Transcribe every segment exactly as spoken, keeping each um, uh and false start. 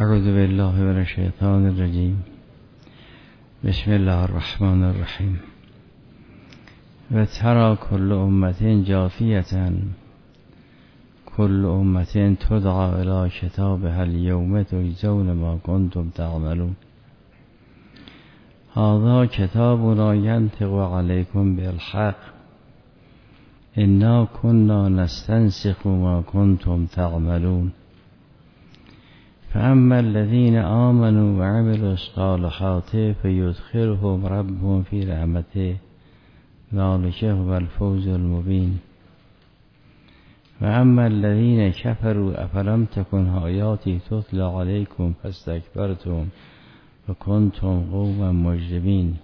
اعوذ بالله من الشیطان الرجیم. بسم الله الرحمن الرحیم. و ترى كل امة جاثیة كل امة تدعى الى کتابها اليوم تجزون ما كنتم تعملون. هذا کتابنا ينطق عليكم بالحق انا كنا نستنسخ ما كنتم تعملون. فأما الذين آمنوا وعملوا الصالحات فيدخلهم ربهم في رحمته ذلك هو الفوز المبين. وأما الذين كفروا أفلم تكن آياتي تتلى عليكم فاستكبرتم وكنتم قوما مجرمين.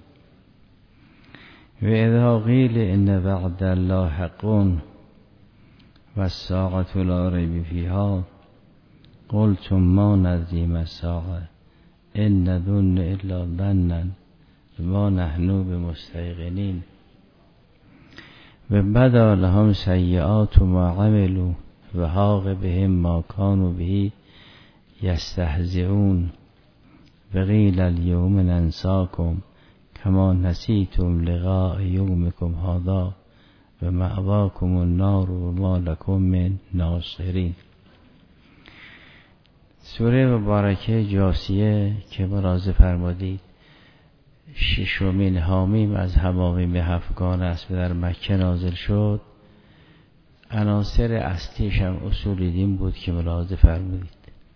وإذا قيل إن وعد الله حق والساعة لا ريب فيها قلتم ما ندري ما الساعة إن نظن إلا ظنا ما نحن بمستيقنين. وبدا لهم سيئات ما عملوا وحاق بهم ما كانوا به يستهزئون. وقيل اليوم ننساكم كما نسيتم لقاء يومكم هذا ومأواكم النار وما لكم من ناصرين. سوره مبارکه جاثیه که ملاحظه فرمودید ششمین حامیم از حمامیم هفتگان است و در مکه نازل شد. عناصر اصلیش هم اصول دین بود که ملاحظه فرمودید.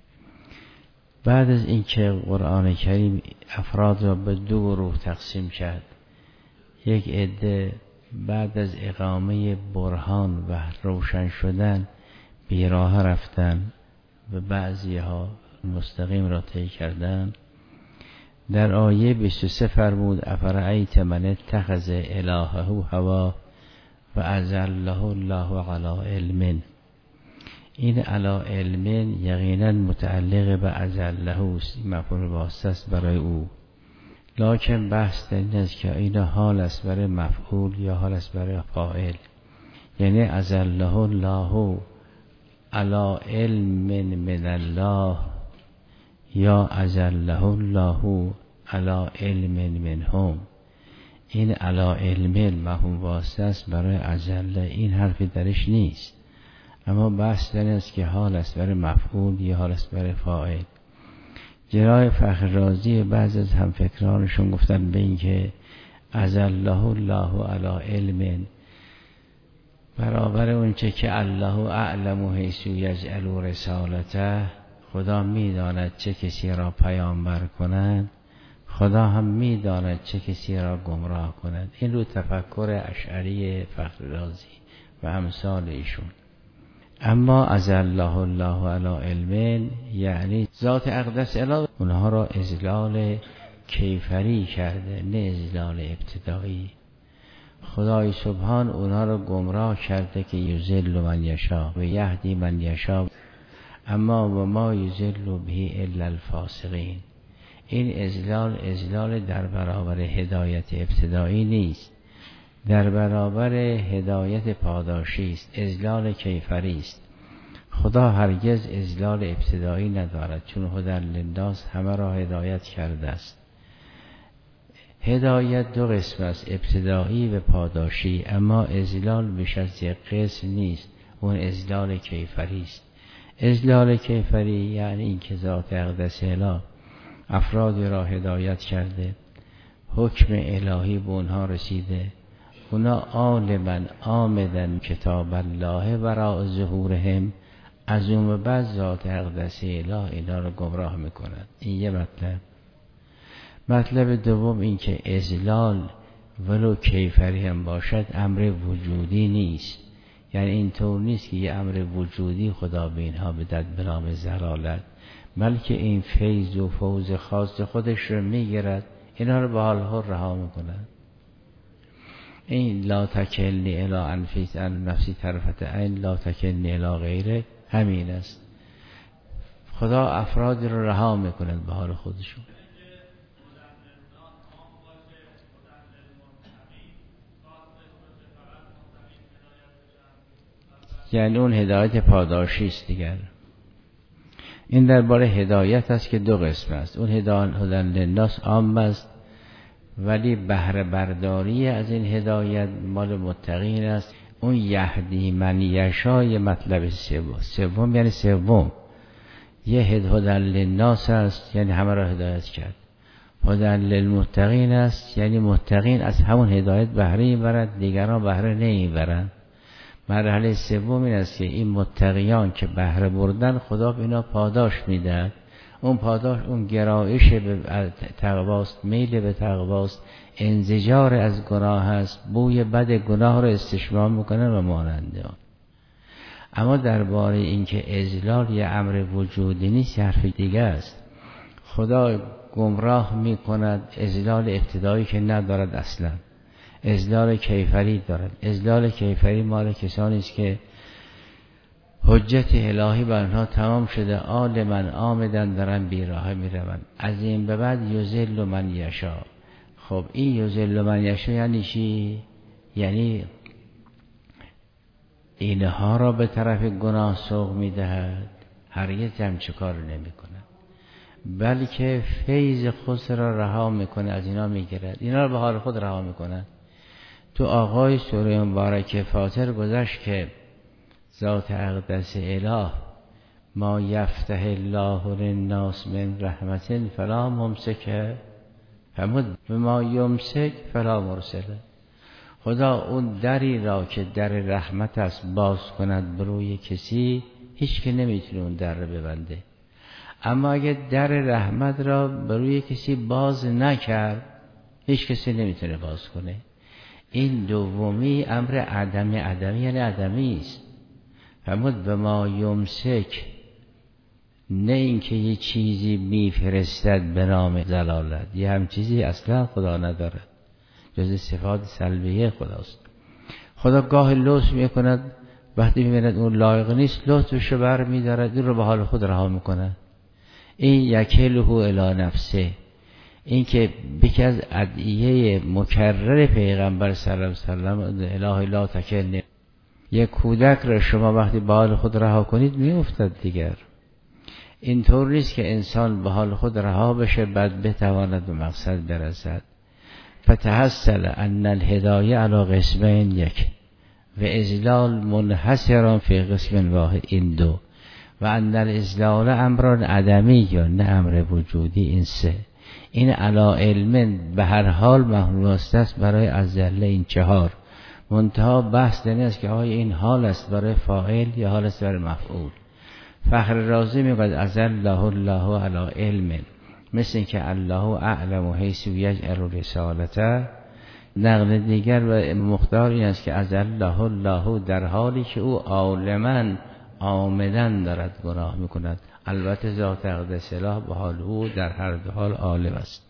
بعد از اینکه قرآن کریم افراد را به دو گروه تقسیم کرد، یک عده بعد از اقامه برهان و روشن شدن بیراه رفتن و بعضی ها مستقیم را طی کردن. در آیه بیست و سه فرمود افرأیت من اتخذ الهه هوا و اضله الله علی علم. این علی علم یقینا متعلق به اضله است، مفعول واسطه است برای او. لکن بحث در این است که این حال است برای مفعول یا حال است برای فاعل. یعنی اضله الله علی علم من الله یا اضله الله علی علم منهم. این علی علم مفهوم واسطه است برای اضله، این حرفی درش نیست. اما بحث در است که حال است برای مفعول یا حال است برای فاعل. جناب فخر رازی بعض از همفکرانشون گفتن به این که اضله الله علی علم برابر اونچه که الله اعلم حیث یجعل رسالته، خدا میداند چه کسی را پیامبر کنند، خدا هم میداند چه کسی را گمراه کند. این رو تفکر اشعری فخر رازی و امثال ایشون. اما اضله الله علی علم یعنی ذات اقدس اله اونها را اضلال کیفری کرده، نه اضلال ابتدایی. خدای سبحان اونها رو گمراه کرده که یضل من یشاء و یهدی من یشاء، اما و ما یضل به الا الفاسقین. این اضلال اضلال در برابر هدایت ابتدایی نیست، در برابر هدایت پاداشی است، اضلال کیفری است. خدا هرگز اضلال ابتدایی ندارد، چون هدی للناس همه را هدایت کرده است. هدایت دو قسم است، ابتدایی و پاداشی، اما اضلال بیش از یک قسم نیست، اون اضلال کیفری است. اضلال کیفری یعنی این که ذات اقدس اله افرادی را هدایت کرده، حکم الهی به اونها رسیده، اونا عالما آمدن کتاب الله وراء ظهورهم، از اون بعد ذات اقدس اله اینا رو گمراه میکند. این یه مطلب. مطلب دوم این که اضلال ولو کیفری هم باشد امر وجودی نیست. یعنی این طور نیست که یه امر وجودی خدا به اینها بدد به نام ضلالت، بلکه این فیض و فوز خاص خودش رو میگیرد، اینا رو به حال خود رها میکند. این لا تکلنی الی انفس ان نفسی طرفت عین لا تکلنی الی غیره همین است. خدا افرادی رو رها میکند به حال خودشون. یعنی اون هدایت پاداشی است دیگر. این درباره هدایت است که دو قسم است. اون هدایت للناس عام است، ولی بهره برداری از این هدایت مال متقین است. اون یهدی من یشاء مطلب سوم سوم یعنی سوم یه هدایت للناس است، یعنی همه را هدایت کرد. هدایت للمتقین است، یعنی متقین از همون هدایت بهره میبرند، دیگران بهره نمیبرند. مرحله سوم این است که این متقیان که بهره بردن خدا به اینا پاداش میدهد. اون پاداش اون گرایش به تقواست، میل به تقواست، انزجار از گناه است، بوی بد گناه رو استشمام میکنه و ماننده آن. اما درباره اینکه اذلال یه امر وجودی نیست، حرف دیگه است. خدا گمراه میکند اذلال ابتدایی که ندارد اصلا، اذلال کیفری دارد. اذلال کیفری مال کسانی است که حجت الهی بر آنها تمام شده، آل من آمدن دارن بیراه میروند، از این به بعد یذل من یشاء. خب این یذل من یشاء یعنی چی؟ یعنی اینها را به طرف گناه سوق میدهد، هرگز هم چه کار نمی کند، بلکه فیض خود را رها میکنه، از اینا میگیرد، اینا را به حال خود رها میکنه. تو آغای سوره مبارکه فاطر گذشت که ذات اقدس اله ما یفتح الله للناس من رحمت فلا ممسک فمد بما یمسک فلا مرسل. خدا اون دری را که در رحمت است باز کند بروی کسی، هیچ که نمیتونه اون در رو ببنده. اما اگه در رحمت را بروی کسی باز نکرد، هیچ کسی نمیتونه باز کنه. این دومی امر عدمی عدمی یعنی عدمی است. فرمود به ما یمسک، نه اینکه یه چیزی میفرستد به نام ضلالت، یه هم چیزی اصلا خدا ندارد، جز صفات سلبیه خداست. خدا گاه لطف میکند، وقتی میبیند اون لایق نیست لطفشو بر میدارد، این رو به حال خود رها میکند. این یکله الی نفسه، این که یکی از ادعیه مکرر پیغمبر صلی الله علیه و سلم اله لا تکلنی، یک کودک را شما وقتی به حال خود رها کنید میافتد دیگر. اینطور نیست که انسان به حال خود رها بشه بعد بتواند به مقصد برسد. فتحصل ان الهدایه علی قسمین یک و اذلال منحصرا فی قسم واحد، این دو، و ان الاذلال امران عدمی یا نه امر وجودی، این سه. این علا علم به هر حال محمول است برای اذله، این چهار. منتها بحث دنی است که آیا این حال است برای فاعل یا حال است برای مفعول. فخر رازی میگوید اذله الله علی علم، مثل این که الله اعلم حیث یجعل رسالته. نقل دیگر و مختار این است که اذله الله در حالی که او عالما آمدن دارد گناه میکند. البته ذات اقدس اله به حال او در هر دو حال عالم است.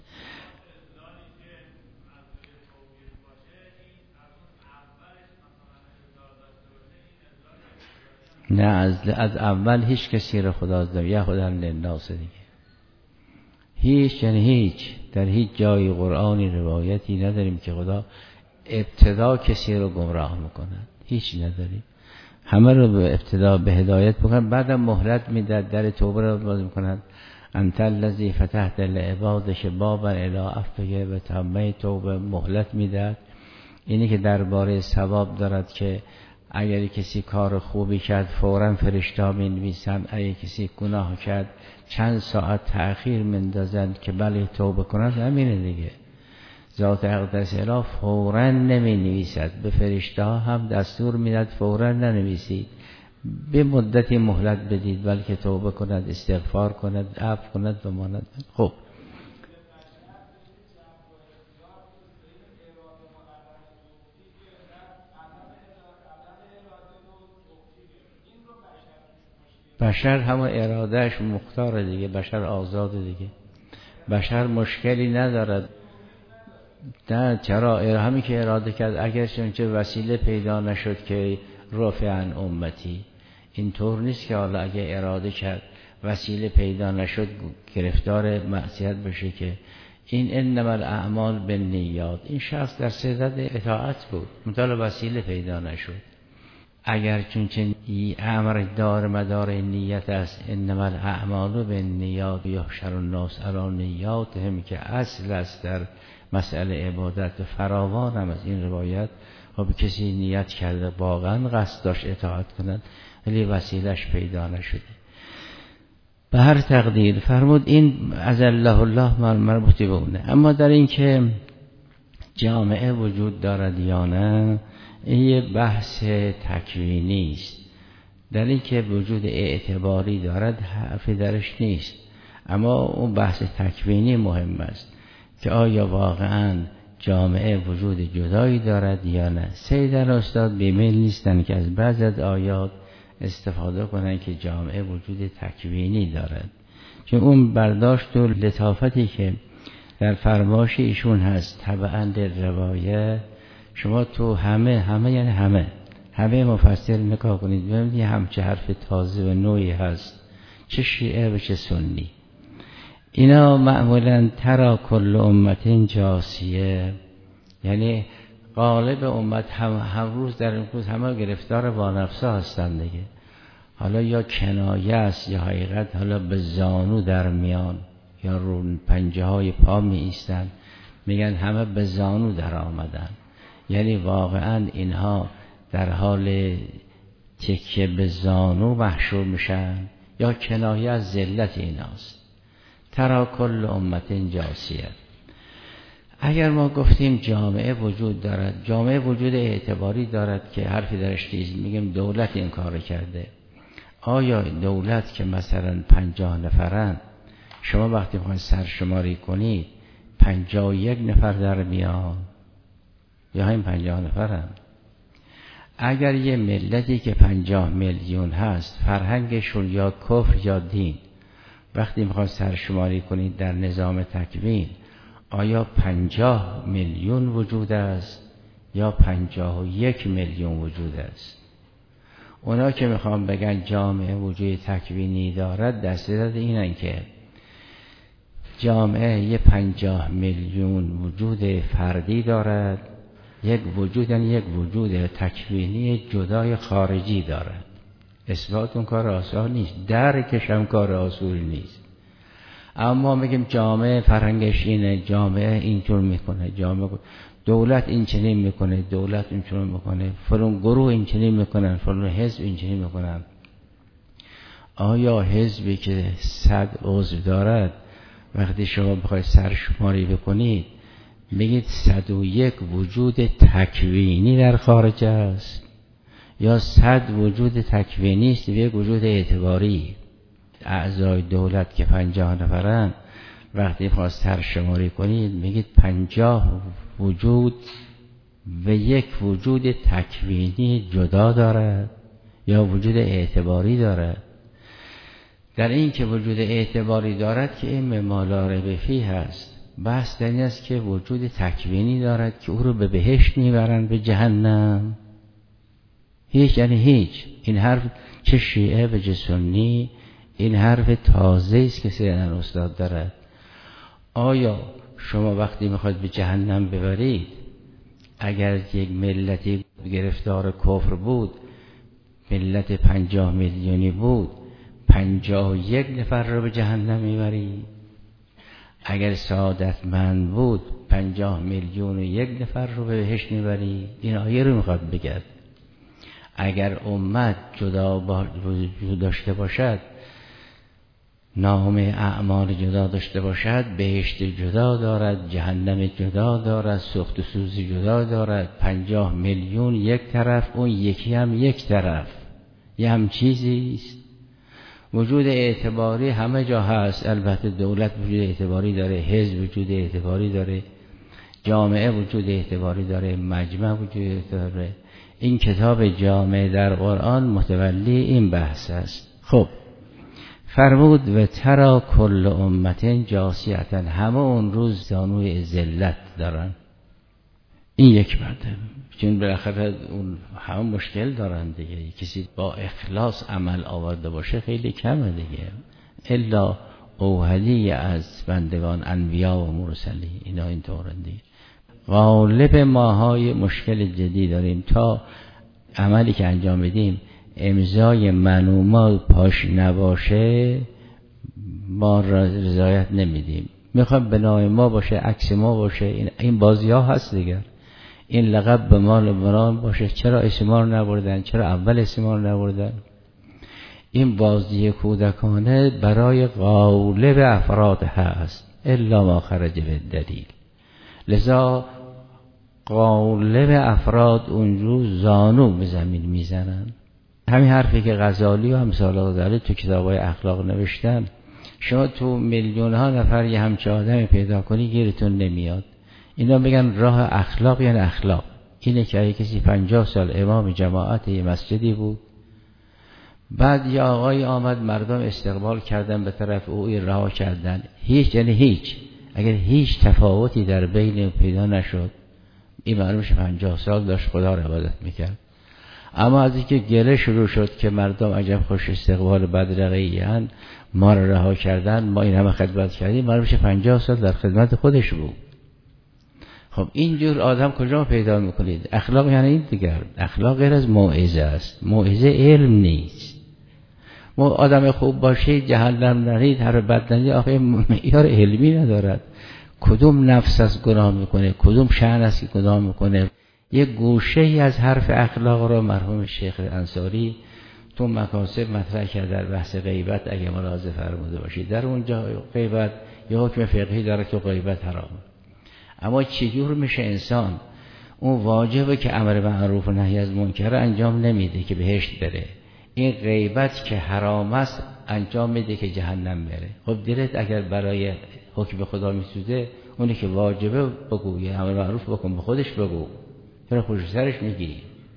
نه از, از اول هیچ کسی را خدا داره، یا خدا للناس دیگه هیچ، یعنی هیچ در هیچ جای قرآنی روایتی نداریم که خدا ابتدا کسی رو گمراه میکند، هیچ نداریم. همه رو به ابتدا به هدایت میکنند، بعدم مهلت میداد، در توبه رو باز میکنند. انت الذی فتحت لعبادک بابا الی عفوک و تمه توبه، مهلت میداد. اینی که درباره ثواب دارد که اگر کسی کار خوبی کرد فوراً فرشته می‌نویسند، اگر کسی گناه کرد چند ساعت تأخیر میندازند که بله توبه کند. همینه دیگه، ذات اقدس اله فوراً نمی‌نویسد، به فرشته ها هم دستور میداد فوراً ننویسید، به مدتی مهلت بدید بلکه توبه کند، استغفار کند، عفو کند و ماند. خب بشر همه ارادهش مختاره دیگه، بشر آزاده دیگه، بشر مشکلی ندارد. نه چرا؟ همین که اراده کرد، اگر چه وسیله پیدا نشد که رفع عن امتی، اینطور نیست که حالا اگه اراده کرد وسیله پیدا نشد گرفتار معصیت بشه، که این انما الاعمال بالنیات. این شخص در صدد اطاعت بود، مطال وسیله پیدا نشد. اگر چون چه امر دار مدار نیت است، انما الاعمال بالنیات یحشر الناس علی نیاتهم، که اصل است در مسئله عبادت و فراوان هم از این روایت. خب کسی نیت کرده واقعا قصد داشت اطاعت کند ولی وسیلش پیدا نشده. به هر تقدیر فرمود این از الله الله مربوطی به اونه. اما در این که جامعه وجود دارد یا نه، این یه بحث تکوینی است. در این که وجود اعتباری دارد حرفی درش نیست، اما اون بحث تکوینی مهم است که آیا واقعا جامعه وجود جدایی دارد یا نه. سیدن استاد بیمیل نیستن که از بعض از آیات استفاده کنن که جامعه وجود تکوینی دارد، چون اون برداشت و لطافتی که در فرمایش ایشون هست طبعاً در روایه، شما تو همه همه یعنی همه همه مفسر نگاه کنید ببینید همچه حرف تازه و نوعی هست، چه شیعه و چه سنی. اینا معمولاً ترا کل امت جاسیه، یعنی غالب امت هم, هم روز در این روز همه گرفتار وانفسا هستند دیگه. حالا یا کنایه است یا حقیقت، حالا به زانو در میان یا رو پنجه های پا می ایستن، میگن همه به زانو در آمدن، یعنی واقعا اینها در حال تکیه به زانو محشور میشن، یا کنایه از ذلت ایناست. ترا کل امت جاسیه. اگر ما گفتیم جامعه وجود دارد، جامعه وجود اعتباری دارد که حرفی درش نیست، میگیم دولت این کار کرده. آیا دولت که مثلا پنجاه نفرن، شما وقتی میخواید سرشماری کنید پنجاه و یک نفر در میان یا همین پنجاه نفرن؟ اگر یه ملتی که پنجاه میلیون هست فرهنگشون یا کفر یا دین، وقتی میخواید سرشماری کنید در نظام تکوین، آیا پنجاه میلیون وجود است یا پنجاه و یک میلیون وجود است؟ اونا که میخوام بگن جامعه وجود تکوینی دارد، دستیرد اینن که جامعه یه پنجاه میلیون وجود فردی دارد، یک وجود یعنی یک وجود تکوینی جدای خارجی دارد. اثبات اون کار آسان نیست، درکش هم کار آسانی نیست. اما میگیم جامعه فرهنگش اینه، جامعه اینطور میکنه، جامعه دولت این چنین میکنه، دولت این چنین میکنه، فلان گروه این چنین میکنن، فلان حزب این چنین میکنن. آیا حزبی که صد عضو دارد وقتی شما بخواید سرشماری بکنید میگید صد و یک وجود تکوینی در خارج است یا صد وجود تکوینی است و یک وجود اعتباری؟ اعضای دولت که پنجاه نفرن وقتی خواست سرشماری کنید میگید پنجاه وجود و یک وجود تکوینی جدا دارد یا وجود اعتباری دارد. در این که وجود اعتباری دارد که این مما بفی هست، بحث در این است که وجود تکوینی دارد که او رو به بهشت میبرن به جهنم. هیچ یعنی هیچ. این حرف چه شیعه و چه سنی این حرف تازه است که سیدنا استاد دارد. آیا شما وقتی میخواید به جهنم ببرید، اگر یک ملتی گرفتار کفر بود، ملت پنجاه میلیونی بود، پنجاه و یک نفر رو به جهنم میبرید؟ اگر سعادتمند بود پنجاه میلیون و یک نفر رو به بهشت میبرید؟ این آیه رو میخواد بگد. اگر امت جدا وجود داشته باشد، نام اعمال جدا داشته باشد، بهشت جدا دارد، جهنم جدا دارد، سوخت و سوز جدا دارد، پنجاه میلیون یک طرف، اون یکی هم یک طرف، یه هم چیزی است. وجود اعتباری همه جا هست. البته دولت وجود اعتباری داره، حزب وجود اعتباری داره، جامعه وجود اعتباری داره، مجمع وجود اعتباری داره. این کتاب جامع در قرآن متولی این بحث است. خب فرمود و ترا کل امت جاسیتا، همه اون روز زانوی ذلت دارن. این یک مرتبه، چون بالاخره اون همه مشکل دارن دیگه. کسی با اخلاص عمل آورده باشه خیلی کمه دیگه، الا اوحدی از بندگان انبیا و مرسلی، اینا اینطورن دیگه. غالب ماهای مشکل جدی داریم. تا عملی که انجام بدیم امضای من و ما پاش نباشه ما رضایت نمیدیم. میخوام به نام ما باشه، عکس ما باشه. این این بازی ها هست دیگر. این لقب به مال مران باشه. چرا اسم ما رو نبردن؟ چرا اول اسم ما رو نبردن؟ این بازی کودکانه برای غالب افراد هست، الا ما خرج به دلیل. لذا غالب افراد اونجور زانو به زمین میزنن. همین حرفی که غزالی و امثال غزالی تو کتابای اخلاق نوشتن، شما تو میلیون ها نفر یه همچه آدمی پیدا کنی گیرتون نمیاد. اینا بگن راه اخلاق یعنی اخلاق. اینه که اگه کسی پنجاه سال امام جماعت یه مسجدی بود، بعد یه آقای آمد، مردم استقبال کردن به طرف او، رها کردن، هیچ یعنی هیچ، اگر هیچ تفاوتی در بین پیدا نشد، این معلومش پنجاه سال داشت خدا رو عبادت میکرد. اما از اینکه گله شروع شد که مردم عجب خوش استقبال بدرقه‌این، ما رو رها کردن، ما این همه خدمت کردیم، معلومش پنجاه سال در خدمت خودش بود. خب اینجور آدم کجا پیدا میکنید؟ اخلاق یعنی این دیگر. اخلاق غیر از موعظه است. موعظه علم نیست. ما آدم خوب باشه جهنم نرید، هر بد نرید، آخه معیار علمی ندارد. کدوم نفس از گناه میکنه، کدوم شأن است که گناه میکنه. یک گوشه ای از حرف اخلاق را مرحوم شیخ انصاری تو مکاسب مطرح کرد در بحث غیبت، اگه ملاحظه فرموده باشید. در اونجا غیبت یه حکم فقهی داره که غیبت حرامه. اما چجور میشه انسان اون واجبه که امر معروف و نهی از منکر انجام نمیده که بهشت بره، این غیبت که حرام است انجام میده که جهنم بره؟ خب دلت اگر برای حکم خدا میسوزه، اونی که واجبه بگو، یه امر معروف بکن، به خودش بگو. چرا پشت سرش میگی؟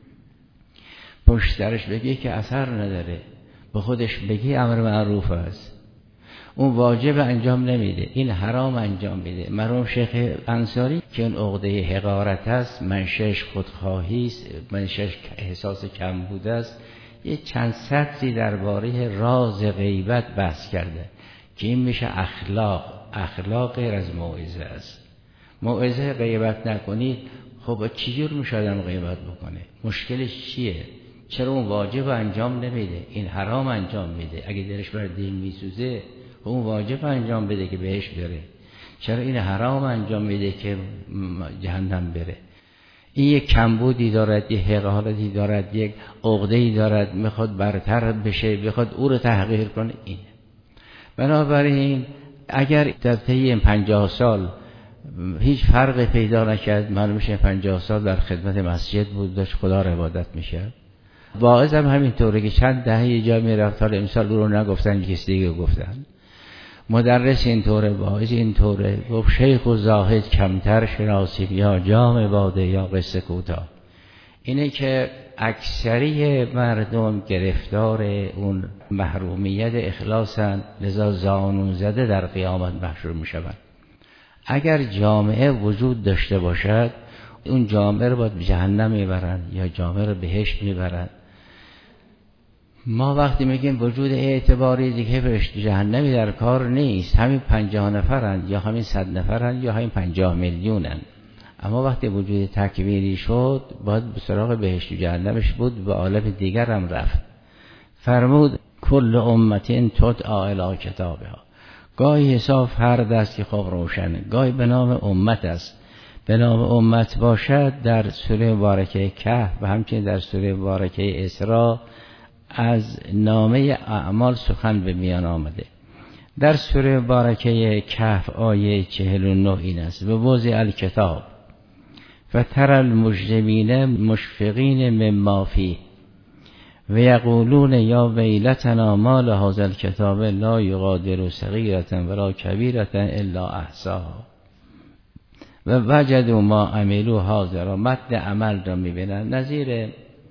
پشت سرش بگی که اثر نداره، به خودش بگی امر معروف است. اون واجب انجام نمیده، این حرام انجام میده. مرحوم شیخ انصاری که اون عقده حقارت است، منشأش خودخواهی است، منشأش احساس کم بوده است، یه چند سطری درباره راز غیبت بحث کرده که این میشه اخلاق. اخلاق غیر از موعظه است. موعظه غیبت نکنید، خب چجور میشه آدم غیبت بکنه؟ مشکلش چیه؟ چرا اون واجب انجام نمیده؟ این حرام انجام میده. اگه دلش بر دین میسوزه، اون واجب انجام بده که بهش بره. چرا این حرام انجام میده که جهنم بره؟ این یک کمبودی دارد، یک حقارتی دارد، یک عقده‌ای دارد، میخواد برتر بشه، میخواد او رو تحقیر کنه. این بنابراین اگر در طی این پنجاه سال هیچ فرق پیدا نکرد، معلوم میشه پنجاه سال در خدمت مسجد بود، داشت خدا رو عبادت میکرد. واعظ هم همینطوره که چند دهه یه جا میرفت، حالا امسال او رو نگفتن، کسی دیگه گفتن. مدرس اینطوره، واعظ اینطوره. گفت شیخ و زاهد کمتر شناسیم، یا جام باده یا قصه کوتاه. اینه که اکثری مردم گرفتار اون محرومیت اخلاصن، لذا زانو زده در قیامت محشور میشوند. اگر جامعه وجود داشته باشد، اون جامعه رو باید به جهنم میبرن یا جامعه رو بهشت میبرن. ما وقتی میگیم وجود اعتباری، دیگه بهشت جهنمی در کار نیست. همین پنجاه نفرن یا همین صد نفرن یا همین پنجاه میلیونن. اما وقتی وجود تکمیلی شد، باید به سراغ بهشت جهنمش بود، به عالم دیگر هم رفت. فرمود کل امتی تدعی الی کتابها. گاهی حساب فرد است که خب روشنه، گاهی به نام امت است. به نام امت باشد در سوره مبارکه کهف و همچنین در سوره مبارکه اسراء از نامه اعمال سخن به میان آمده. در سوره مبارکه کهف آیه چهل و نه این است: به وضع الکتاب فتر المجرمین مشفقین مما فیه و یقولون یا ویلتنا ما لهذا الکتاب لا یغادر صغیرة ولا کبیرة الا احصاها و وجدوا ما عملوا حاضرا. متن عمل را میبینن نظیر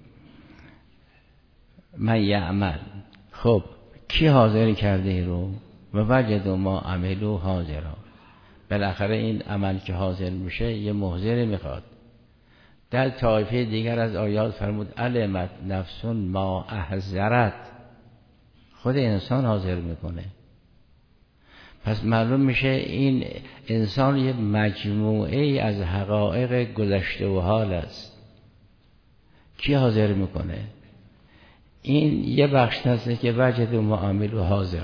من یعمل. خب کی حاضر کرده ای رو؟ و وجدوا ما عملوا حاضرا. بالاخره این عمل که حاضر میشه یه محضر میخواد. در طایفه دیگر از آیات فرمود علمت نفس ما احضرت. خود انسان حاضر میکنه. پس معلوم میشه این انسان یه مجموعه از حقایق گذشته و حال است کی حاضر میکنه؟ این یه بخش هست که وجد و معامل و حاضر.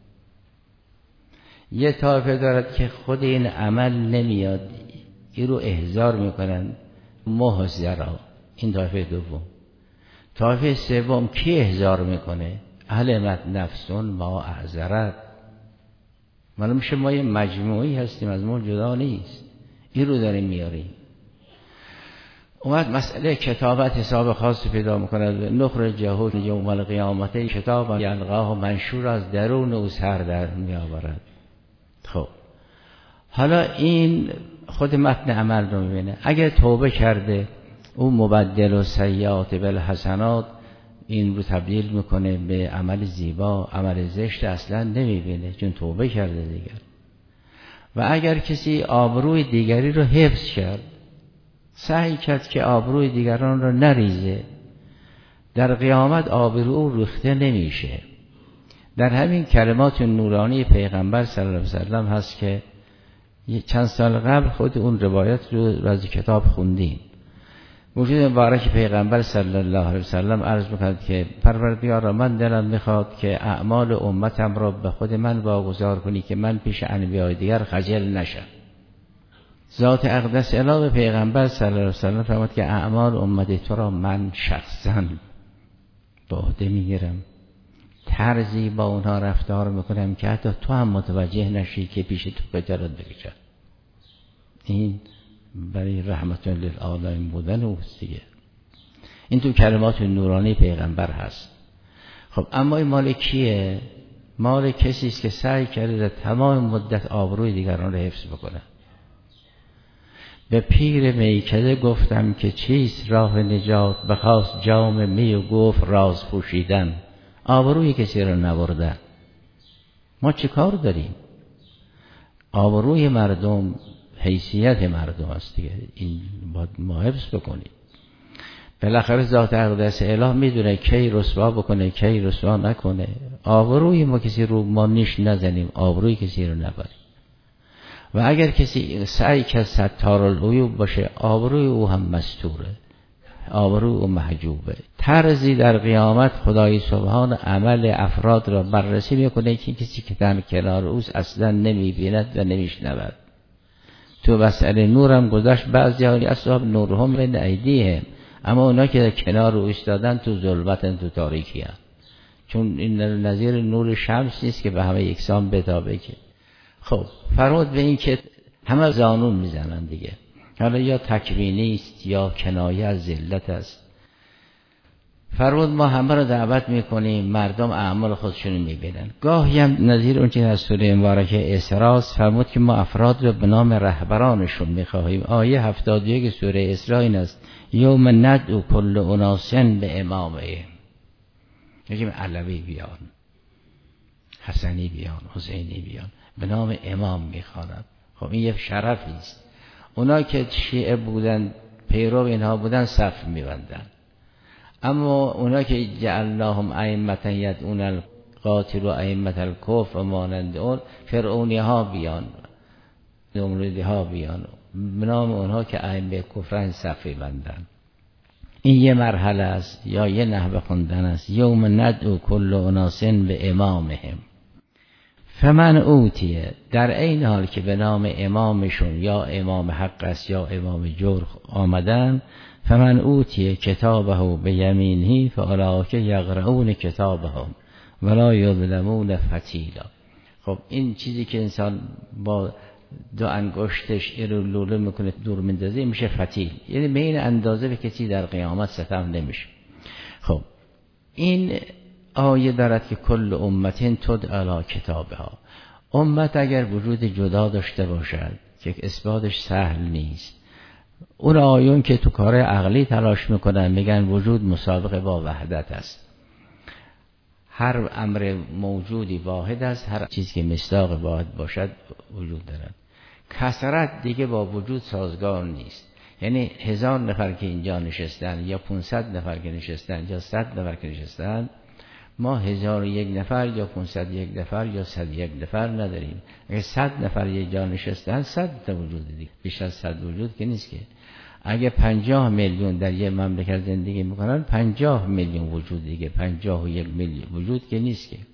یه طایفه دارد که خود این عمل نمیاد، این رو احضار میکنن محضرا. این طایفه دوم. طایفه سوم کی احضار میکنه؟ علمت نفسون ما احضرت. معلوم میشه ما یه مجموعی هستیم، از ما جدا نیست. این رو داریم میاریم. اومد مسئله کتابت حساب خاص پیدا میکند. نخرج له یوم القیامت کتاب یلقاه منشور، از درون او سر در میآورد. خب حالا این خود متن عمل رو میبینه. اگر توبه کرده او مبدل و سیئات بالحسنات، این رو تبدیل میکنه به عمل زیبا. عمل زشت اصلا نمیبینه چون توبه کرده دیگر. و اگر کسی آبروی دیگری رو حفظ کرد، سعی کرد که آبروی دیگران رو نریزه، در قیامت آبرو او ریخته نمیشه. در همین کلمات نورانی پیغمبر صلی الله علیه وسلم هست که چند سال قبل خود اون روایت رو از کتاب خوندیم. وجود مبارک پیغمبر صلی الله علیه وسلم عرض می‌کرد که پروردگارا من دلم میخواد که اعمال امتم را به خود من واگذار کنی که من پیش انبیاء دیگر خجل نشم. ذات اقدس اله پیغمبر صلی الله علیه وسلم فرمود که اعمال امت تو را من شخصا به عهده میگیرم، طرزی با اونها رفتار میکنم که حتی تو هم متوجه نشی که پیش تو خجالت بکشد. این برای رحمت للعالمین بودن اوست دیگه. این تو کلمات نورانی پیغمبر هست. خب اما این مال کیه؟ مال کسی است که سعی کرده در تمام مدت آبروی دیگران رو حفظ بکنه. به پیر میکده گفتم که چیست راه نجات، بخواست جام می و گفت راز پوشیدن. آبروی کسی رو نبردن. ما چه کار داریم؟ آبروی مردم حیثیت مردم است دیگه. این باید ما حفظ بکنیم. بالاخره ذات اقدس اله میدونه کی رسوا بکنه کی رسوا نکنه. آبروی ما کسی رو ما نیش نزنیم، آبروی کسی رو نبریم. و اگر کسی سعی که ستار العیوب باشه، آبروی او هم مستوره، آبروی او محجوبه. طرزی در قیامت خدای سبحان عمل افراد را بررسی میکنه که کسی که در کنار اوست اصلا نمیبیند و نمیشنود. تو مسئله نورم گذاشت بعضی ها اصحاب نورهم بین ایدیهم، اما اونا که در کنار او ایستادن تو ظلمتن، تو تاریکی هستند. چون این نظیر نور شمس نیست که به همه یکسان بتابه. که خب فرمود به این که همه زانون میزنن دیگه. حالا یا تکوینی است یا کنایه از ذلت است. فرمود ما همه رو دعوت میکنیم مردم اعمال خودشون میبینن. گاهی هم نظیر اون چیز از سوره مبارکه اسراء فرمود که ما افراد رو به نام رهبرانشون میخواهیم. آیه هفتاد و یک سوره اسراء این است: یوم ندعو کل اناس به امامهم. میگیم علوی بیان، حسنی بیان، حسینی بیان، به نام امام میخواند. خب این یک شرفی است. اونا که شیعه بودن، پیرو اینها بودن، صف میبندن. اما اونا که جعلناهم ائمة یدعون القاتل و ائمة الکفر و مانند اون، فرعونی ها بیان، نمرودی ها بیان، به نام اونها که ائمه کفرن صف میبندن. این یه مرحله است یا یه نحوه خوندن است. یوم ندعو کل اناس به امامهم فمن اوتیه، در این حال که به نام امامشون یا امام حق است یا امام جور آمدن، فمن اوتیه کتابه به یمینه فاولئک یقرؤون کتابهم ولا یظلمون فتیلا. خب این چیزی که انسان با دو انگشتش رو لوله میکنه دور میندازه میشه فتیل، یعنی به این اندازه به کسی در قیامت ستم نمیشه. خب این آیه دارد که کل امتین تدعی الی کتابها. امت اگر وجود جدا داشته باشد که اثباتش سهل نیست، اون آیون که تو کار عقلی تلاش میکنن میگن وجود مسابقه با وحدت است. هر امر موجودی واحد است، هر چیزی که مصداق واحد باشد وجود دارد. کثرت دیگه با وجود سازگار نیست. یعنی هزار نفر که اینجا نشستن یا پونصد نفر که نشستن یا صد نفر که نشستن، ما هزار و یک نفر یا پونصد یک نفر یا صد یک نفر نداریم. اگه صد نفر یک جا نشستن صد تا وجود دیگه، بیش از صد وجود که نیست که. اگه پنجاه میلیون در یه مملکت زندگی میکنن، پنجاه میلیون وجود دیگه، پنجاه و یک میلیون وجود که نیست که.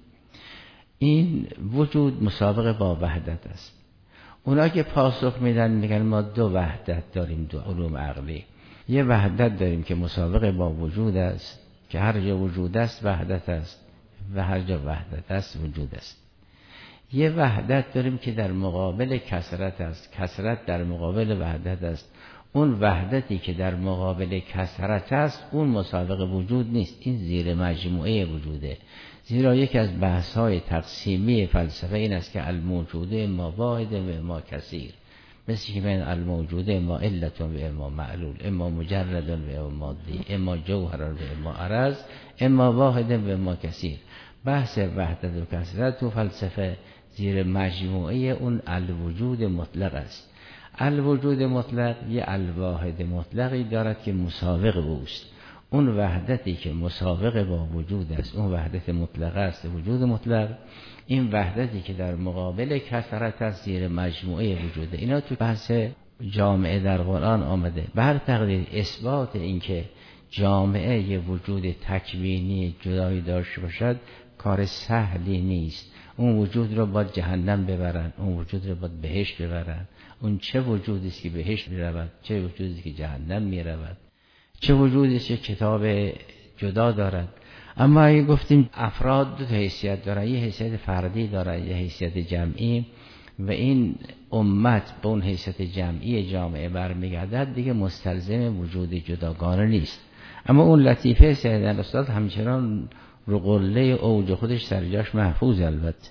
این وجود مسابقه با وحدت است. اونا که پاسخ میدن میگن ما دو وحدت داریم، دو علوم عقلی. یه وحدت داریم که مسابقه با وجود است، که هر جا وجود است وحدت است و هر جا وحدت است وجود است. یه وحدت داریم که در مقابل کثرت است، کثرت در مقابل وحدت است. اون وحدتی که در مقابل کثرت است اون مسابقه وجود نیست، این زیر مجموعه وجوده. زیرا یکی از بحث‌های تقسیمی فلسفه این است که الموجوده اما واحد و اما کثیر، مثل که من الموجوده اما علت و اما معلول، اما مجرد و اما مادی، اما جوهر و اما عرض، اما واحد و اما کثیر. بحث وحدت و کثرت تو فلسفه زیر مجموعه اون الوجود مطلق است. الوجود مطلق یه الواحد مطلقی دارد که مسابق اوست. اون وحدتی که مسابق با وجود است، اون وحدت مطلق است، وجود مطلق. این وحدتی که در مقابل کثرت است زیر مجموعه وجوده. اینا تو بحث جامعه در قرآن آمده. به هر تقدیر اثبات این که جامعه یه وجود تکوینی جدایی داشته باشد کار سهلی نیست. اون وجود رو باید جهنم ببرن، اون وجود رو باید بهشت ببرن. اون چه وجودی است که بهشت میرود، چه وجودی است که جهنم میرود، چه وجودی است که کتاب جدا دارد. اما اگه گفتیم افراد دو تا حیثیت دارن، یه حیثیت فردی دارن، یه حیثیت جمعی، و این امت به اون حیثیت جمعی جامعه برمیگردد، دیگه مستلزم وجود جداگانه نیست. اما اون لطیفه سید الاستاد همچنان رو قله اوج خودش سر جاش محفوظ، البته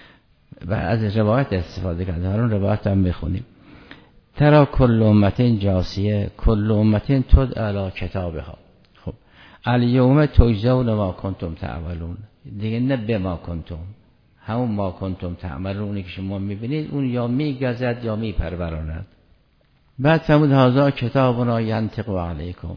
و از روایت استفاده کرده. هر اون روایت هم بخونیم. ترا کل امتین جاسیه کل امتین تد علی کتابها. خب الیوم تجزون ما کنتم تعملون، دیگه نه به ما کنتم، همون ما کنتم تعملونی که شما میبینید اون یا میگزد یا میپروراند. بعد فرمود هذا کتابنا ینطق علیکم،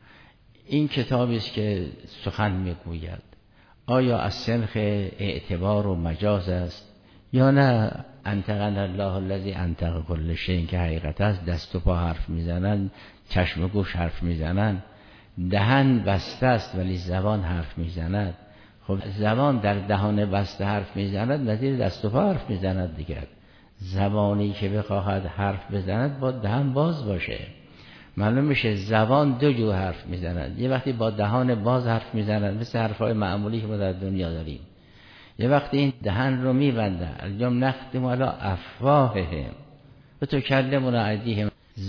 این کتابی است که سخن میگوید. آیا از سنخ اعتبار و مجاز است یا نه انطقنا الله الذی انطق کل شیء، که حقیقت است دست و پا حرف میزنن، چشم و گوش حرف میزنن، دهن بسته است ولی زبان حرف میزند. خب زبان در دهان بسته حرف میزند، نظیر دست و پا حرف میزند دیگر. زبانی که بخواهد حرف بزند با دهن باز باشه. معلوم میشه زبان دو جور حرف میزند. یه وقتی با دهان باز حرف میزند مثل حرفای معمولی که ما در دنیا داریم، یه وقتی این دهن رو میبندن. الجام نختم علی افواههم و تکلمنا ایدیهم،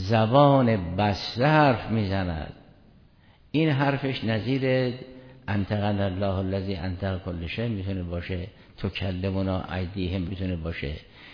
زبان بسته حرف میزند. این حرفش نظیر انطقنا الله الذی انطق کل شیء میتونه باشه، تکلمنا ایدیهم میتونه باشه.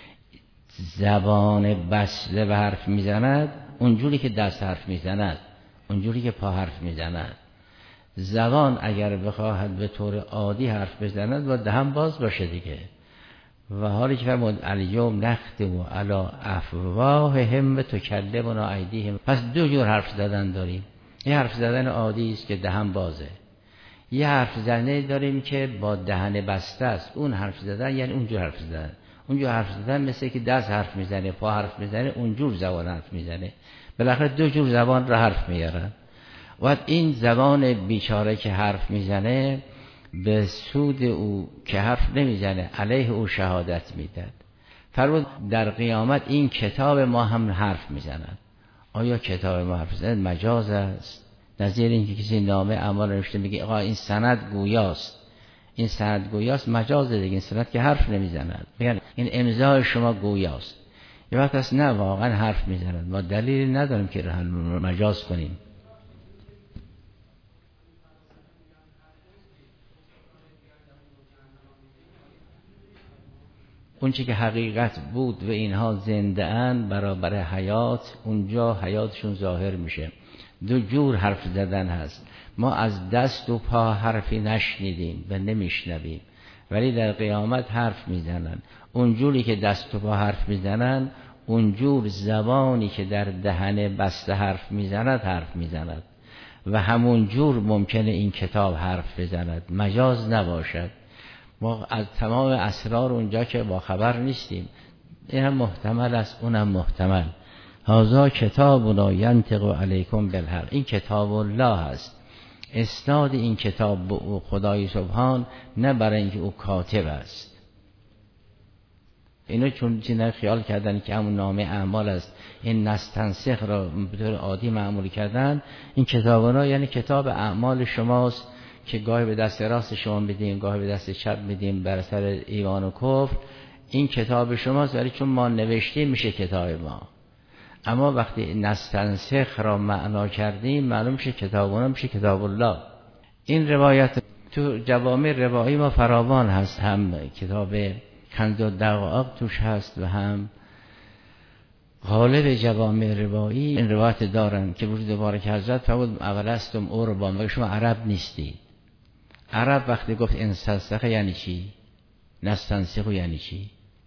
زبان بسته به حرف میزند اونجوری که دست حرف میزند، اونجوری که پا حرف میزند. زبان اگر بخواهد به طور عادی حرف بزند با دهن باز باشه دیگه. و حالی که فرمود الیوم نختم علی افواههم و تکلمنا ایدیهم، پس دو جور حرف زدن داریم. یه حرف زدن عادی است که دهن بازه، یه حرف زدن داریم که با دهن بسته است. اون حرف زدن یعنی اونجور حرف زدن. اونجور حرف زدن مثل که دست حرف میزنه، پا حرف میزنه، اونجور زبان حرف میزنه. بالاخره دو جور زبان را حرف میارن. و این زبان بیچاره که حرف میزنه به سود او که حرف نمیزنه علیه او شهادت میداد. فرمود در قیامت این کتاب ما هم حرف میزنند. آیا کتاب ما حرف زنند مجاز است؟ نظیر این که کسی نامه اعمال نوشته میگه آقا این سند گویاست، این سند گویاست، مجازه دیگه. این سند که حرف نمیزنند، میگن این امضای شما گویاست. یه وقت است نه واقعا حرف میزنند، ما دلیلی نداریم که مجاز کنیم. اون چی که حقیقت بود و اینها زنده اند برابر حیات، اونجا حیاتشون ظاهر میشه. دو جور حرف زدن هست. ما از دست و پا حرفی نشنیدیم و نمیشنویم، ولی در قیامت حرف میزنن. اونجوری که دست و پا حرف میزنن، اونجور زبانی که در دهن بسته حرف میزند حرف میزند و همون جور ممکنه این کتاب حرف بزند، مجاز نباشد. ما از تمام اسرار اونجا که با خبر نیستیم، این هم محتمل است، اون هم محتمل. هذا کتابنا ینطق علیکم بالحق. این کتاب الله است. اسناد این کتاب به او خدای سبحان، نه برای اینکه او کاتب است. اینو چون چیزی خیال کردن که همون نامه اعمال است، این نستنسخ را به طور عادی معمول کردن. این کتابنا یعنی کتاب اعمال شماست که گاهی به دست راست شما بدیم، گاهی به دست چپ بدیم بر سر ایمان و کفر. این کتاب شماست، ولی چون ما نوشتیم میشه کتاب ما. اما وقتی نستنسخ را معنا کردیم معلوم میشه کتابنا میشه کتاب الله. این روایت تو جوامع روایی ما فراوان هست، هم کتاب کنز الدقائق توش هست و هم غالب جوامع روایی این روایت دارن که وجود مبارک حضرت فرمود اولستم عربا، و شما عرب نیستی. عرب وقتی گفت انستنسخ یعنی چی؟ نستنسخ یعنی چی؟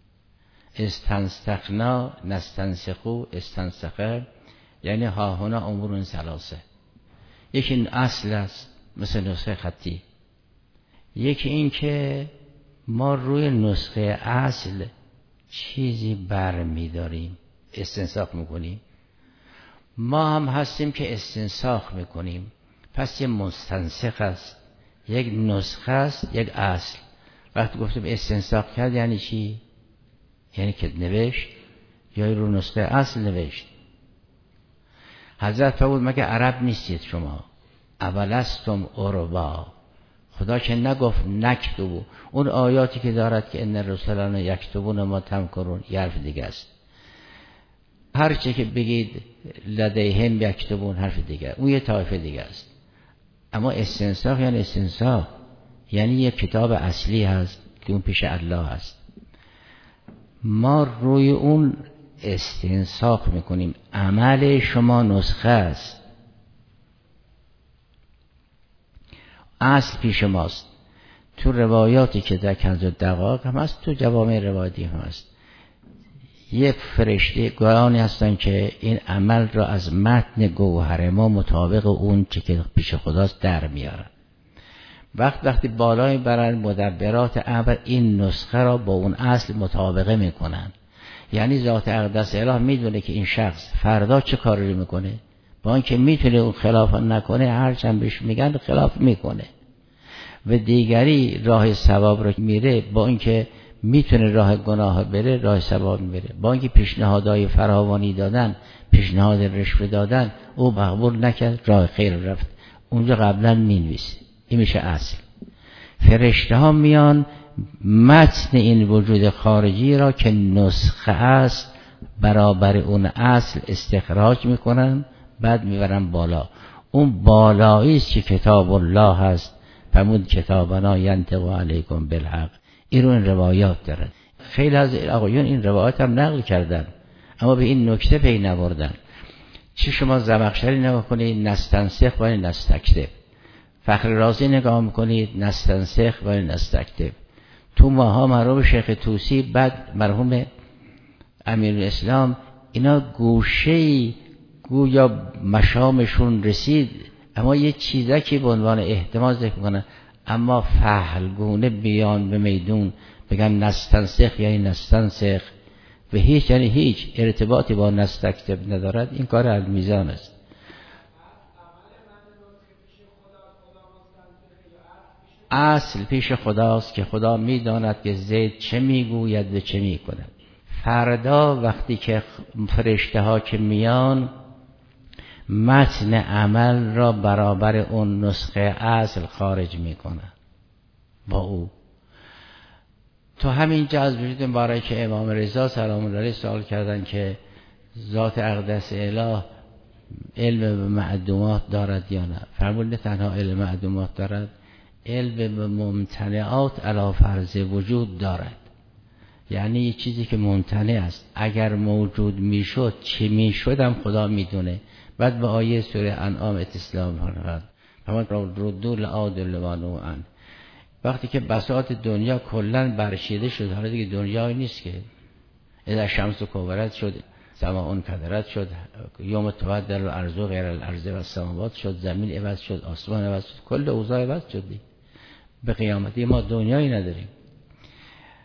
استنسخنا نستنسخو استنسخه یعنی ها هنا امور ثلاثه. یکی این اصل است مثل نسخه خطی، یکی این که ما روی نسخه اصل چیزی بر می داریم استنساخ میکنیم. ما هم هستیم که استنساخ میکنیم. پس یه مستنسخ است، یک نسخه است، یک اصل. وقتی گفتیم استنساخ کرد یعنی چی؟ یعنی که نوشت یا رو نسخه اصل نوشت. حضرت فرمود مگه عرب نیستید شما؟ اولستم عربا. خدا که نگفت نکتبو. اون آیاتی که دارد که ان رسولان یکتبون ما تمکرون یه حرف دیگه است. هر چه که بگید لدیهم یکتبون حرف دیگه، اون یه طایفه دیگه است. اما استنساخ یعنی استنساخ یعنی یه کتاب اصلی هست که اون پیش الله هست. ما روی اون استنساخ میکنیم. عمل شما نسخه است، اصل پیش ماست. تو روایاتی که در کنز الدقائق هم هست، تو جوامع روایتی هم هست، یه فرشته گویانی هستن که این عمل را از متن گوهر ما مطابق اون چه که پیش خداست در میارن. وقت وقتی بالای برن مدبرات امر این نسخه را با اون اصل مطابقه میکنن. یعنی ذات اقدس اله میدونه که این شخص فردا چه کاری میکنه، با اینکه میتونه اون خلاف نکنه، هرچند بهش میگن خلاف میکنه. و دیگری راه ثواب رو میره، با اینکه میتونه راه گناه بره راه ثواب میره. با اینکه پیشنهادهای فراوانی دادن، پیشنهاد رشوه دادن، او مقبول نکرد، راه خیر رفت. اونجا قبلا مینویسه. این میشه اصل. فرشته ها میان متن این وجود خارجی را که نسخه است برابر اون اصل استخراج میکنن، بعد میبرن بالا. اون بالایی است که کتاب الله هست. فرمود کتابنا ینطق علیکم بالحق. این رو این روایات دارن. خیلی از آقایون این روایات هم نقل کردن اما به این نکته پی نبردن. چه شما زمخشری نگاه کنید نستنسخ و نستکتب، فخر رازی نگاه میکنید نستنسخ و نستکتب. تو ماها مرحوم شیخ طوسی بعد مرحوم امیرالاسلام اینا گوشه‌ای گویا مشامشون رسید، اما یه چیزکی به عنوان احتمال ذکر کنن، اما فحلگونه بیان به میدون بگن نستنسخ یعنی نستنسخ و هیچ یعنی هیچ ارتباطی با نستکتب ندارد. این کار المیزان است. اصل پیش خداست که خدا میداند که زید چه میگوید و چه میکند. فردا وقتی که فرشته ها که میان متن عمل را برابر اون نسخه اصل خارج میکنن با او. تو همین جا از وجود مبارک امام رضا سلام الله علیه سوال کردن که ذات اقدس اله علم به معدومات دارد یا نه؟ فرمود نه تنها علم معدومات دارد، علم به ممتنعات علی فرض وجود دارد. یعنی یه چیزی که ممتنع است اگر موجود میشد چی میشدم خدا میدونه. بعد به آیه سوره انعام اسلام فرمود فرمود ردوا لعاد لمانو ان. وقتی که بساط دنیا کلا برشیده شد، حالا دیگه دنیایی نیست که اذا شمس کورت شد، سماء کدرت شد، یوم تبدل الارض غیر الارض و السماوات شد، زمین عوض شد، آسمان عوض شد، کل اوضاع عوض شد. به قیامت ما دنیایی نداریم.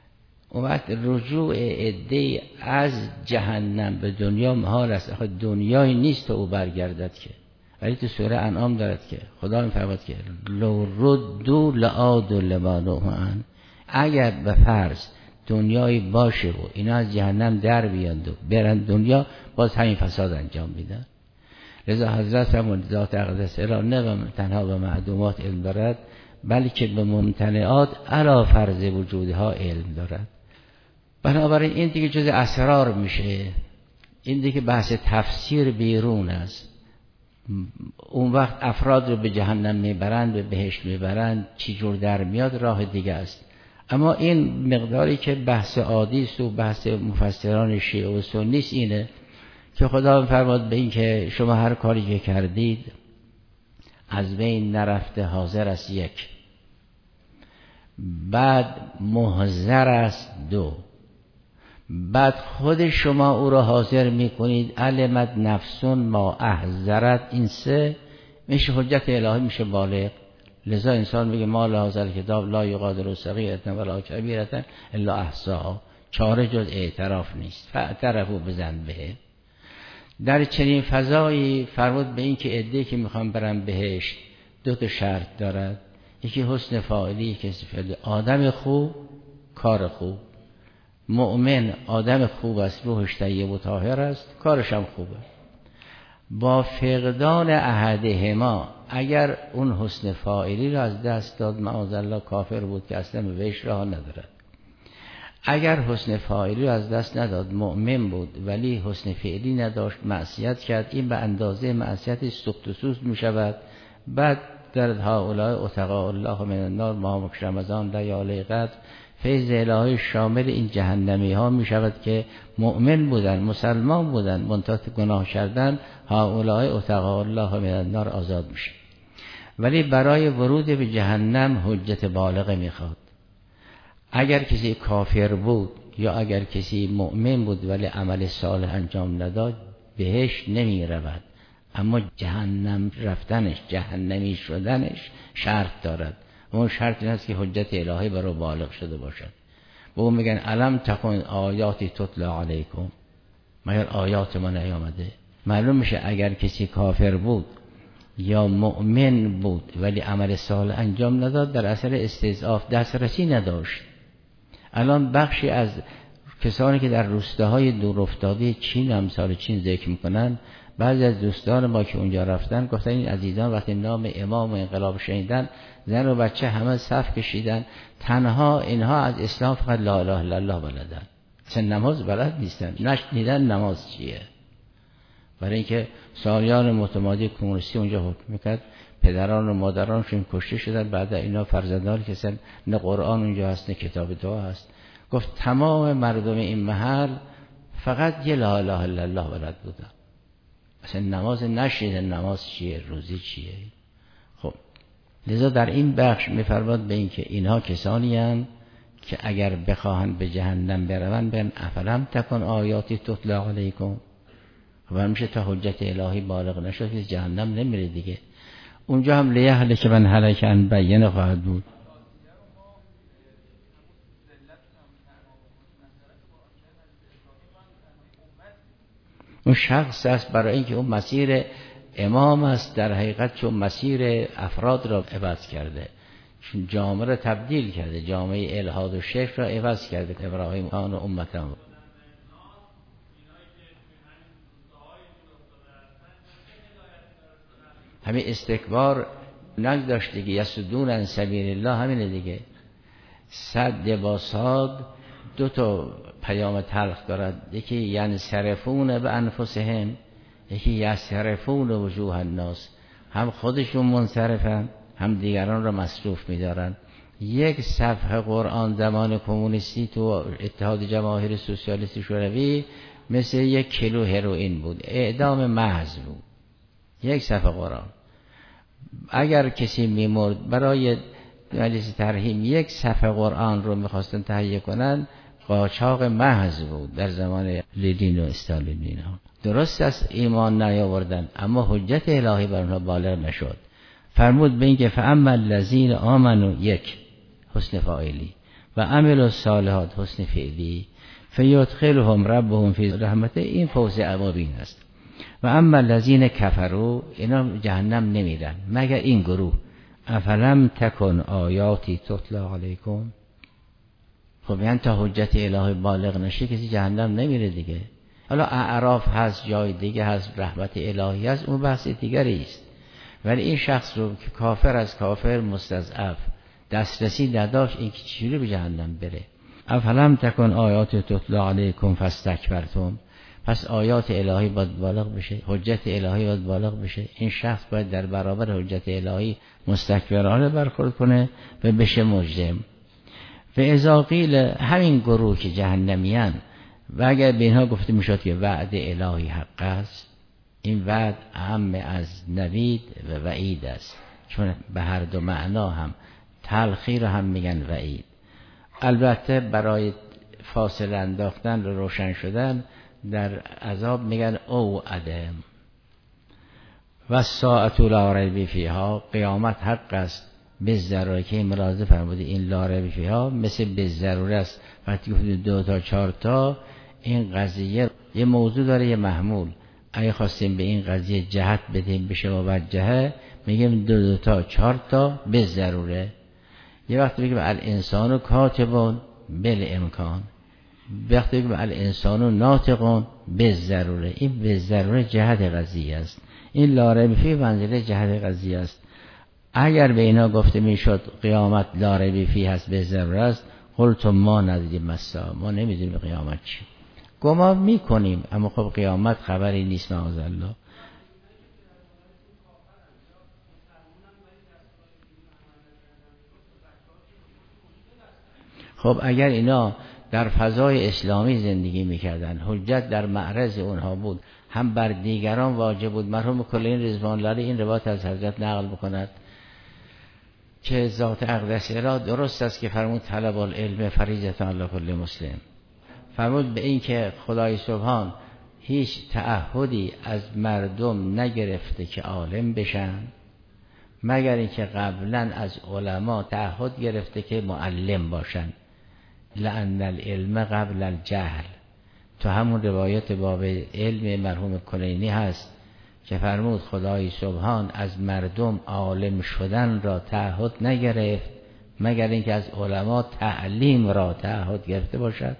اون وقت رجوع عده از جهنم به دنیا محال است. آخه دنیایی نیست تا او برگردد که. ولی تو سوره انعام دارد که خدا می‌فرماید که لو ردوا لعادوا لما نهوا عنه، اگر به فرض دنیایی باشه و اینا از جهنم در بیان و برن دنیا، باز همین فساد انجام میدن. لذا حضرت فرمود ذات اقدس را نه تنها به معدومات علم دارد، بلکه به ممتنعات علی فرض وجودها علم دارد. بنابراین این دیگه جز اسرار میشه، این دیگه بحث تفسیر بیرون است. اون وقت افراد رو به جهنم میبرند، به بهشت میبرند، چی جور در میاد راه دیگه است. اما این مقداری که بحث عادی است و بحث مفسران شیعه و سنی است اینه که خدا فرمود به این که شما هر کاری که کردید از بین نرفته حاضر است یک، بعد محضر است دو، بعد خود شما او را حاضر میکنید علمت نفسون ما احذرت، این سه میشه حجت الهی، میشه بالغ. لذا انسان میگه ما لحاظر کتاب لا یغادر صغیرة ولا کبیرة الا احصاها، چاره جز اعتراف نیست. فاعترفوا بذنبهم. در چنین فضایی فرمود به این که عده‌ای که میخوان برن بهشت دو تا شرط دارد، یکی حسن فاعلی، یکی فعلی. آدم خوب کار خوب، مؤمن آدم خوب است، روحش طیب و طاهر است، کارش هم خوبه. با فقدان احدهما، اگر اون حسن فاعلی را از دست داد معاذالله کافر بود که اصلا به بهشت راه ندارد. اگر حسن فاعلی را از دست نداد مؤمن بود ولی حسن فعلی نداشت، معصیت کرد، این به اندازه معصیت سوخت و سوز می شود. بعد در هؤلاء اتقاء الله من النار ماه رمضان لیالی قدر، فیض الهی شامل این جهنمی ها می شود که مؤمن بودن، مسلمان بودن، منتهی گناه کردن، هؤلاء اتقاء الله من النار آزاد میشه. ولی برای ورود به جهنم حجت بالغه میخواد. اگر کسی کافر بود یا اگر کسی مؤمن بود ولی عمل صالح انجام نداد، بهش نمی رود، اما جهنم رفتنش، جهنمی شدنش شرط دارد. اون شرط این است که حجت الهی برای بالغ شده باشد. به اون میگن علم تکن آیاتی تتلا علیکم، مگر آیات ما نیامده؟ معلوم میشه اگر کسی کافر بود یا مؤمن بود ولی عمل صالح انجام نداد، در اثر استضعاف دسترسی نداشت. الان بخشی از کسانی که در روستاهای دور افتاده چین، امثال چین ذکر میکنن، بعضی از دوستان ما که اونجا رفتن گفتن این عزیزان وقتی نام امام انقلاب شنیدن، زن و بچه همه صف کشیدن، تنها اینها از اسلام فقط لا اله الا الله بلدن، اصلا نماز بلد نیستن، نشنیدن نماز چیه. برای اینکه سالیان متمادی کمونیستی اونجا حکم میکرد، پدران و مادرانشون کشته شدن، بعد اینا فرزندان که اصلا نه قرآن اونجا هست نه کتاب دعا هست. گفت تمام مردم این محل فقط یه لا اله الا الله بلد بودن، اصلا نماز نشیدن، نماز چیه، روزی چیه. خب لذا در این بخش میفرماد به این که اینها کسانی هستند که اگر بخواهند به جهنم بروند، بگن افلم تکن آیاتی تتلا علیکم، و میشه تا حجت الهی بالغ نشد که جهنم نمیره دیگه. اونجا هم لیهله که من هلک عن بینه خواهد بود. اون شخص است برای اینکه اون مسیر امام است، در حقیقت چون مسیر افراد را عوض کرده، چون جامعه را تبدیل کرده، جامعه الحاد و شرک را عوض کرده. ابراهیم آن امتم همین استکبار نگذاشت دیگه، یسدون عن سبیل الله، همینه دیگه. صد با صاد دو تا پیام تلخ دارد، یکی ینصرفون به انفسهم، یکی یصرفون وجوه الناس، هم خودشون منصرفن هم دیگران را مصروف می‌دارن. یک صفحه قرآن زمان کمونیستی تو اتحاد جماهیر سوسیالیستی شوروی مثل یک کیلو هروئین بود، اعدام محض بود. یک صفحه قرآن اگر کسی میمرد برای مجلس ترحیم، یک صفحه قرآن رو میخواستن تهیه کنن، قاچاق محض بود در زمان لنین و استالین. اینا درست است ایمان نیاوردن، اما حجت الهی بر اونها بالغ نشد. فرمود به این که فاما الذین آمنوا، یک حسن فاعلی، و عمل الصالحات حسن فعلی فیدخلهم ربهم فی رحمته، این فوز اوابین است. و اما الذین کفروا، اینا جهنم نمیرن مگر این گروه. افلم تکن آیاتی تتلا علیکم، خب یعنی تا حجت الهی بالغ نشه کسی جهنم نمیره دیگه. حالا اعراف هست، جای دیگه هست، رحمت الهی هست، اون بحث دیگری است. ولی این شخص رو که کافر از کافر مستضعف دسترسی نداشت، این که چجوری به جهنم بره؟ افلم تکن آیات تتلا علیکم فاستکبرتم، پس آیات الهی باید بالغ بشه، حجت الهی باید بالغ بشه. این شخص باید در برابر حجت الهی مستکبرانه برخورد کنه و بشه مجرم. و اذا قیل، همین گروه که جهنمیان، و اگر به اینها گفته میشد که وعد الهی حق است، این وعد اهم از نوید و وعید است، چون به هر دو معنا هم تلخی رو هم میگن وعید. البته برای فاصله انداختن و روشن شدن در عذاب میگن او ادم و ساعت لا ریب فیها، قیامت حق است به ضروره، که ملاحظه فرمودید این لا ریب فیها مثل به ضروره است. وقتی گفتید دو تا چهار تا، این قضیه یه موضوع داره یه محمول. اگه خواستیم به این قضیه جهت بدیم بشه موجهه، میگیم دو دو تا چهار تا به ضروره. یه وقتی بگیم الانسان کاتبون بل امکان، وقتی بگیم الانسان ناطقون به ضروره، این به ضروره جهت قضیه است. این لا ریب فی منزله جهت قضیه است. اگر به اینا گفته میشد قیامت لا ریب فی هست به ضروره است، قلتم ما ندیدیم مسا، ما نمیدونیم قیامت چی، گمان میکنیم اما خب قیامت خبری نیست معاذالله. خب اگر اینا در فضای اسلامی زندگی میکردن، حجت در معرض اونها بود، هم بر دیگران واجب بود. مرحوم کلینی رضوان الله علیه این روایت از حضرت نقل بکند که ذات اقدس را درست است که فرمود طلب العلم فریضه علی کل مسلم، فرمود به این که خدای سبحان هیچ تعهدی از مردم نگرفته که عالم بشن، مگر اینکه قبلا از علما تعهد گرفته که معلم باشن. لأن العلم قبل الجهل، تو همون روایت باب علم مرحوم کلینی هست که فرمود خدای سبحان از مردم عالم شدن را تعهد نگرفت مگر اینکه از علما تعلیم را تعهد گرفته باشد.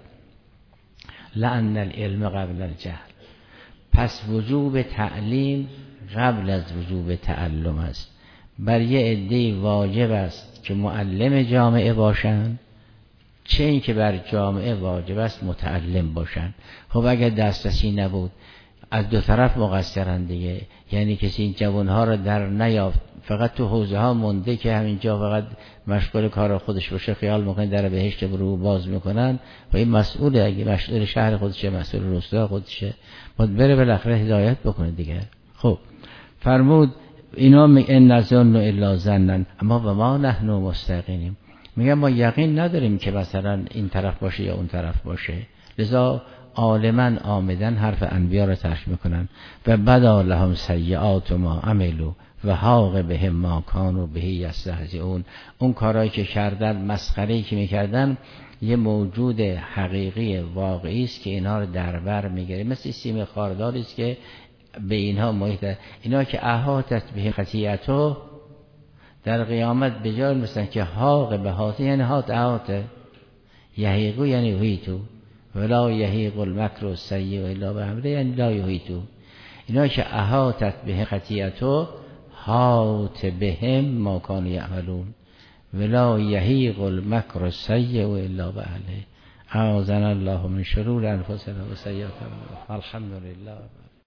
لأن العلم قبل الجهل، پس وجوب تعلیم قبل از وجوب تعلم است. بر یه عده واجب است که معلم جامعه باشند، چه این که بر جامعه واجب است متعلم باشند. خب اگر دسترسی نبود، از دو طرف مقصرن دیگه، یعنی کسی این جوانها را در نیافت، فقط تو حوزه ها مونده که همینجا فقط مشغول کار خودش باشه، خیال میکنه در بهشت برو باز میکنن و این مسئوله، اگه مسئول شهر خودشه، مسئول روستا خودشه، باید بره بالاخره هدایت بکنه دیگه. خب فرمود اینا ان نظن الا ظنن اما و ما نحن مستقینیم، میگن ما یقین نداریم که مثلا این طرف باشه یا اون طرف باشه، لذا عالما آمدن حرف انبیا را ترک میکنن. و بدا لهم سیئات ما عملوا و حاق بهم ما کانوا به یستهزئون، اون کارهایی که کردن، مسخره‌ای که میکردن، یه موجود حقیقی واقعی است که اینها رو در بر میگیره، مثل سیم خارداری است که به اینها محیط، اینا که احاطت به خطیئته در قیامت به جای مثلا که حاق به حاطه، یعنی حاط احاطه، یحیقو یعنی یحیطو، ولا یحیق المکر السیء الا بأمره یعنی لا یحیطو، اینا که احاطت به خطیئته حاط بهم ما کانوا یعملون ولا یحیق المکر السیء الا بأهله. اعاذنا الله من شرور انفسنا و سیئات اعمالنا. الحمدلله.